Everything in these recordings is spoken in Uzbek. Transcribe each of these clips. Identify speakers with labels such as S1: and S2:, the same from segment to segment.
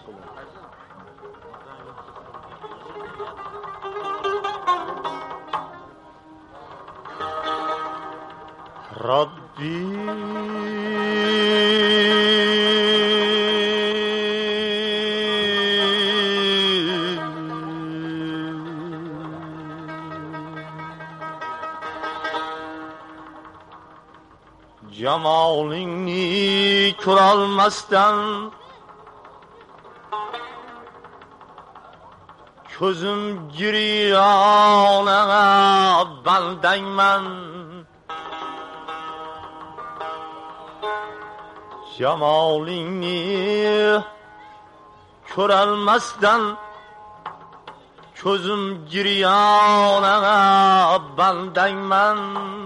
S1: Jamolingni ko'rolmasdan ko'zim giryonaga bandangman. Jamolingni ko'rolmasdan ko'zim giryonaga bandangman.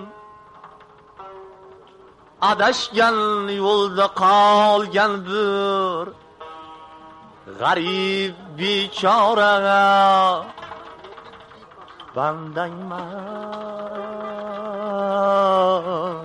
S1: Adashgan yo'lda qolgan bir g'arib bechoraga bandangman.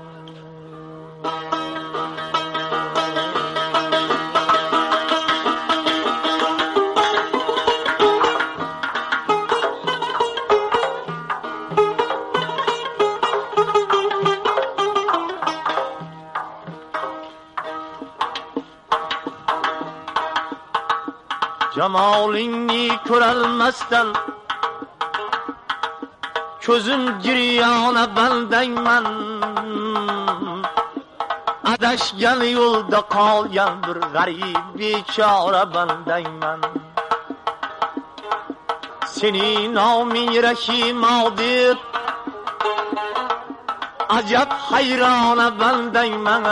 S1: Jamolingni ko'rolmasdan ko'zim giryona bandangman. Adashgan yo'lda qolgan bir g'arib bechora bandangman. Sening noming Rahimo deb ajab hayrona bandangman.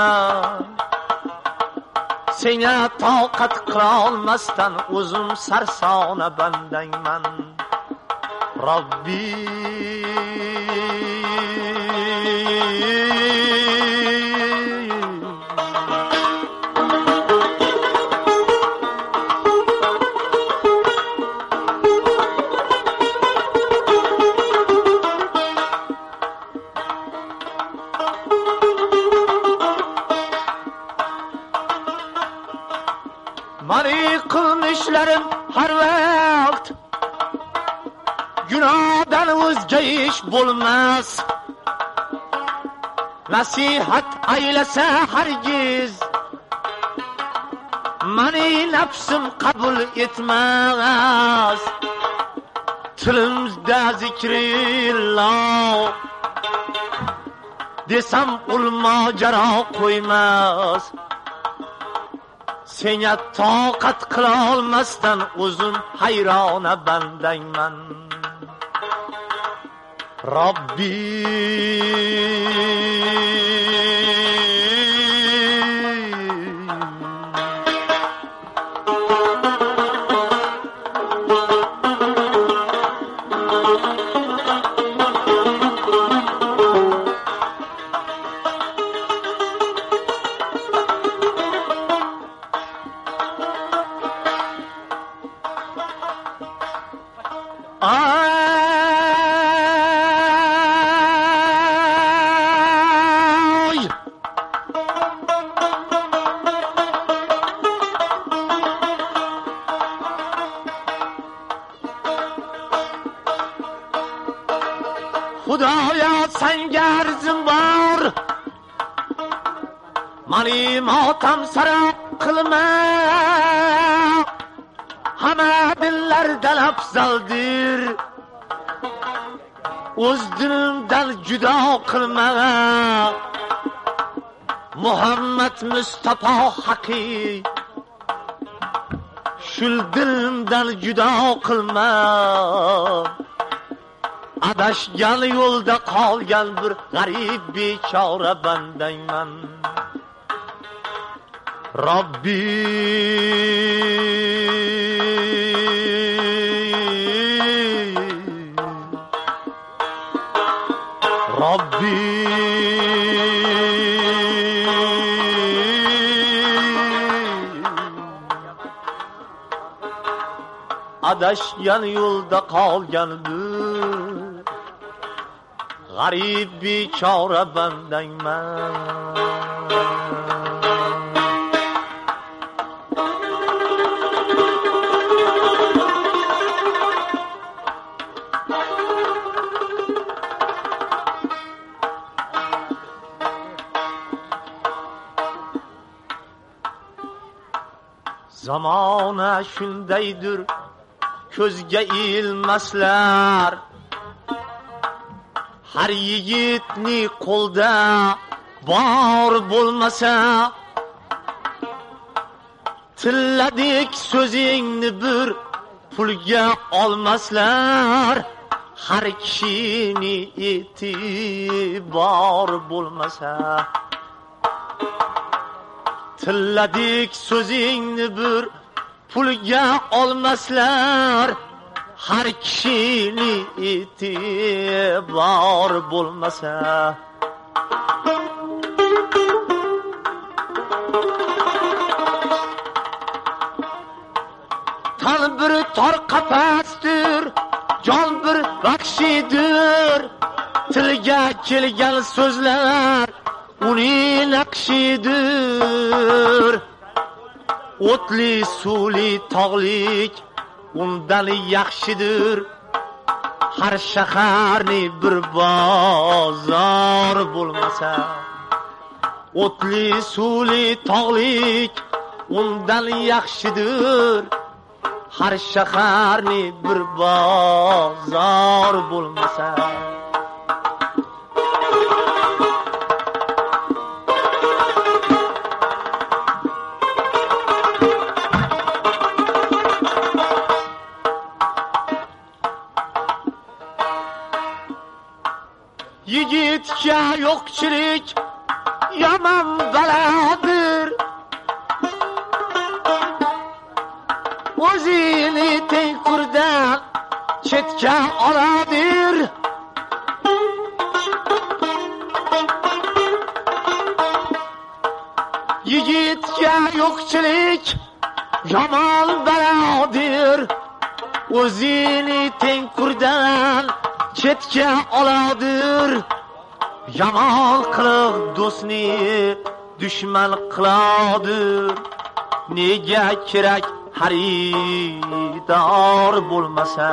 S1: Senga toqat qilolmasdan o'zim sarsona bandangman. Robbi mani qilmishlarim har vaqt gunohdan o'zga ish bo'lmas. Nasihat aylasa hargiz mani nafsim qabul etmas. Tilimizda zikrilloh desam ul mojaro qo'ymas. Senga toqat qilolmasdan o'zim hayrona bandangman. Robbi Xudoyo senga arzim bor. Mani motam sara qilma. Hamma dillardan afzaldir. O'z dinimdan judo qilma. Muhammad Mustafa haqiqiy shul dilimdan judo qilma. Adashgan yo'lda qolgan bir g'arib bechora bandangman. Robbi Robbi adashgan yo'lda qolgan bir g'arib bechora bandangman. zamona shundaydir, ko'zga ilmaslar. Har yigitni qo'lda bor bo'lmasa, tilladik so'zingni bir pulga olmaslar. Har kishini e'tibor bo'lmasa, tilladik so'zingni bir pulga olmaslar. Har kishini e'tibor bo'lmasa, tan bir tor qafasdir, jon bir baxshidir. Tilga kelgan so'zlar uning naqshidir. O'tli suvli tog'lik undan yaxshidir. Har shaharni bir bozor bo'lmasa, o'tli suvli tog'lik undan yaxshidir. Har shaharni bir bozor bo'lmasa, yigitga yo'qchilik yomon baladir. O'zini tengqurdan chetga oladir. Yigitga yo'qchilik yomon baladir. O'zini tengqurdan chetga oladir. Yomon qiliq do'stni dushman qiladir. Nega kerak xaridor bo'lmasa,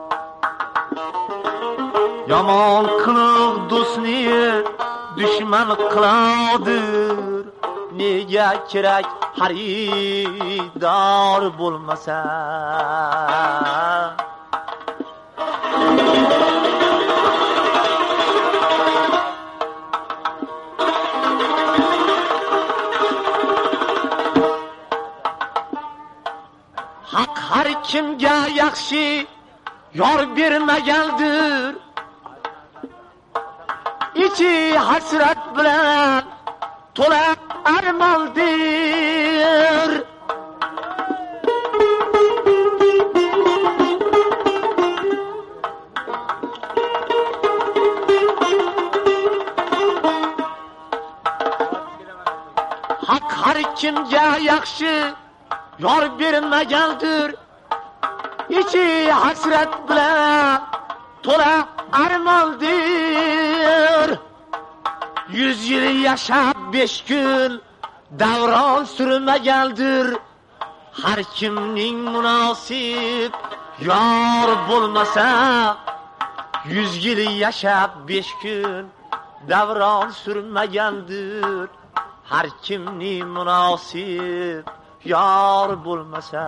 S1: yomon qiliq do'stni dushman qiladir. Nega kerak xaridor bo'lmasa, haq har kimga yaxshi yor bermagandir. Ichi hasrat bilan to'la armondir. Haq har kimga yaxshi yor bermagandir. Ichi hasrat bilan to'la armondir. 100 yil yashab 5 kun davron surmagandir. Har kimning munosib yor bo'lmasa, 100 yil yashab 5 kun davron surmagandir. Har kimning munosib yor bo'lmasa,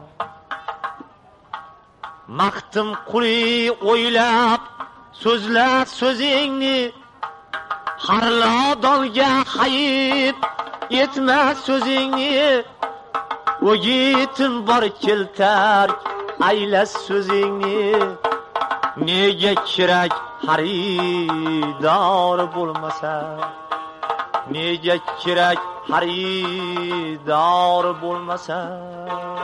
S1: maqtim quli o'ylab so'zlab so'zingni. Har lodonga hayib etma so'zingni. O'gitim bor keltar ayla so'zingni. Nega kerak xaridor bo'lmasa, nega kerak xaridor bo'lmasa.